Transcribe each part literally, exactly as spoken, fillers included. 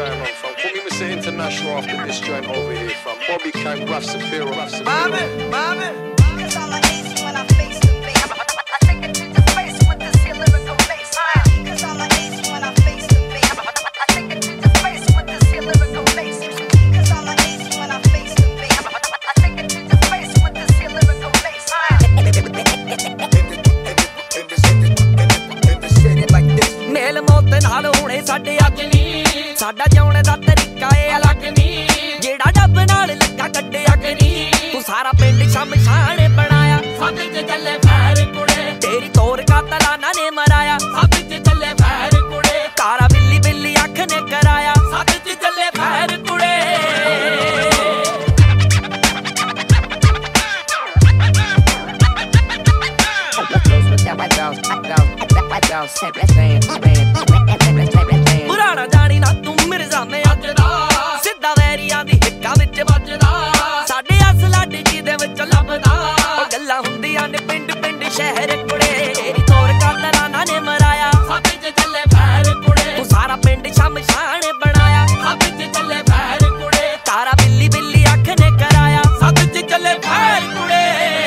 going on, fam? Put me Mister International after this joint over here, fam. Bobby Kang, Raf Sapiro, Raf Sapiro. Mami, mami. Cause I'm an ace when I face the face. I take it to the face with this here lyrical bass. Cause I'm an ace when I face the face. I take it to the face with this here lyrical bass. Cause I'm an ace when I face the face. I take it to the face with this here lyrical bass. ਮੇਲ ਮੌਤ ਨਾਲ ਹੋਣੇ ਸਾਡੇ ਅੱਜ ਨਹੀਂ ਸਾਡਾ ਜਿਉਣ ਦਾ ਤਰੀਕਾ ਏ ਅਲੱਗ ਨਹੀਂ ਜਿਹੜਾ ਡੱਬ ਨਾਲ ਲੱਗਾ ਕੱਢਿਆ ਕਿ ਨਹੀਂ ਤੂੰ ਸਾਰਾ ਪਿੰਡ ਸ਼ਮਸ਼ਾਨ ਬਣਾਇਆ ਸਭ ਚ ਚੱਲੇ ਫੈਰ ਕੁੜੇ ਤੇਰੀ ਤੋਰ ਕਾਤਲਾਨਾ ਨੇ ਮਰਾਇਆ ਸਭ ਚ ਚੱਲੇ ਫੈਰ ਕੁੜੇ ਕਾਰਾ ਬਿੱਲੀ ਬਿੱਲੀ ਅੱਖ ਨੇ ਕਰਾਇਆ ਸਭ ਚ ਚੱਲੇ ਫੈਰ ਕੁੜੇ ਪੁਰਾਣਾ ਜਾਣੀ ਨਾ ਤੂੰ ਮਿਰਜ਼ਾ ਮੈਂ ਅੱਜ ਦਾ ਸਿੱਧਾ ਵੈਰੀਆਂ ਦੀ ਹਿੱਕਾਂ ਵਿੱਚ ਵੱਜਦਾ ਸਾਡੇ ਅਸਲਾ ਡਿੱਗੀ ਦੇ ਵਿੱਚ ਲੱਭਦਾ ਉਹ ਗੱਲਾਂ ਹੁੰਦੀਆਂ ਨੇ ਪਿੰਡ ਪਿੰਡ ਸ਼ਹਿਰ ਕੁੜੇ ਤੇਰੀ ਤੋਰ ਕਾਤਲਾਨਾ ਨੇ ਮਰਾਇਆ ਸਭ ਚ ਚੱਲੇ ਫੈਰ ਕੁੜੇ ਤੂੰ ਸਾਰਾ ਪਿੰਡ ਸ਼ਮਸ਼ਾਨ ਬਣਾਇਆ ਸਭ ਚ ਚੱਲੇ ਫੈਰ ਕੁੜੇ ਤਾਰਾ ਬਿੱਲੀ ਬਿੱਲੀ ਅੱਖ ਨੇ ਕਰਾਇਆ ਸਭ ਚ ਚੱਲੇ ਫੈਰ ਕੁੜੇ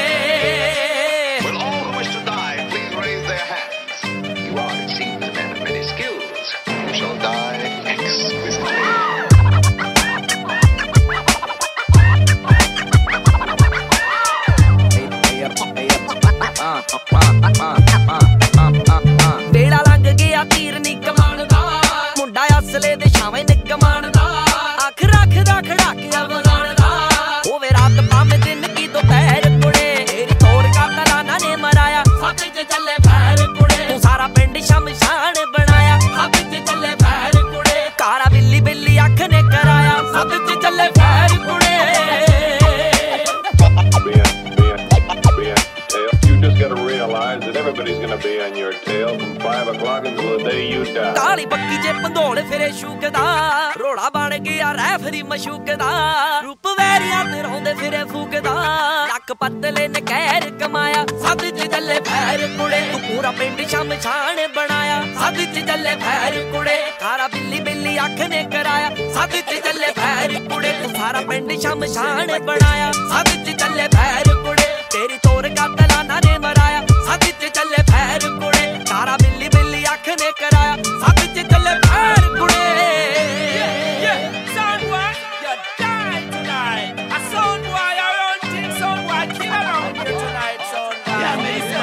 ਵੇਲਾ ਲੰਘ ਗਿਆ ਤੀਰ ਨੀ ਕਮਾਨ ਦਾ ਮੁੰਡਾ ਅਸਲੇ ਦੇ ਛਾਵੇਂ ਨਿਕਮਾਨ ਦਾ ਅੱਖ ਰੱਖਦਾ ਖੜਾ ਕੇ ਅਵਗਾਨ ਦਾ ਹੋਵੇ ਰਾਤ ਭਾਵੇਂ ਦਿਨ ਕੀ ਦੁਪਹਿਰ ਕੁੜੇ ਤੇਰੀ ਤੋਰ ਕਾਤਲਾਨਾ ਨੇ ਮਰਾਇਆ ਸਭ ਚ ਚੱਲੇ ਫੈਰ ਕੁੜੇ ਤੂੰ ਸਾਰਾ ਪਿੰਡ ਸ਼ਮਸ਼ਾਨ ਬਣਾਇਆ ਸਭ ਚ ਚੱਲੇ ਫੈਰ ਕੁੜੇ ਕਾਰਾ ਬਿੱਲੀ ਬਿੱਲੀ ਅੱਖ ਨੇ ਕਰਾਇਆ ਸਭ ਚ ਚੱਲੇ ਫੈਰ ਕੁੜੇ that everybody's gonna be on your tail from five o'clock until the day you die. ਤਾਲੀ ਬੱਕੀ ਜੇ ਪੰਧੋਲ ਫਿਰੇ ਸ਼ੂਕਦਾ ਰੋੜਾ ਬਣ ਗਿਆ ਰੈਫਰੀ ਮਸ਼ੂਕਦਾ ਰੂਪ ਵੈਰੀਆਂ ਤੇ ਰੋਂਦੇ ਫਿਰੇ ਫੂਕਦਾ ਲੱਕ ਪਤਲੇ ਨੇ ਕਹਿਰ ਕਮਾਇਆ ਸੱਦ ਚ ਚੱਲੇ ਫੈਰ ਕੁੜੇ ਤੂੰ ਪੂਰਾ ਪਿੰਡ ਸ਼ਮਸ਼ਾਨ ਬਣਾਇਆ ਸੱਦ ਚ ਚੱਲੇ ਫੈਰ ਕੁੜੇ ਕਾਰਾ ਬਿੱਲੀ ਬਿੱਲੀ ਅੱਖ ਨੇ ਕਰਾਇਆ ਸੱਦ ਚ ਚੱਲੇ ਫੈਰ ਕੁੜੇ ਤੂੰ ਸਾਰਾ ਪਿੰਡ ਸ਼ਮਸ਼ਾਨ ਬਣਾਇਆ ਸੱਦ ਚ ਚੱਲੇ ਫੈਰ ਕੁੜੇ ਤੇਰੀ ਤੋਰ ਕਾਤਲਾਨਾ ਨੇ ਮਰਾਇਆ ਸੱਦ ਚ ਚੱਲੇ ਫੈਰ ਕੁੜੇ ਤਾਰਾ ਬਿੱਲੀ ਬਿੱਲੀ ਅੱਖ ਨੇ ਕਰਾਇਆ ਸੱਦ ਚ ਚੱਲੇ ਫੈਰ ਕੁੜੇ Son boy, you die tonight. A son boy around things, son boy kill around here tonight, son boy. Yeah,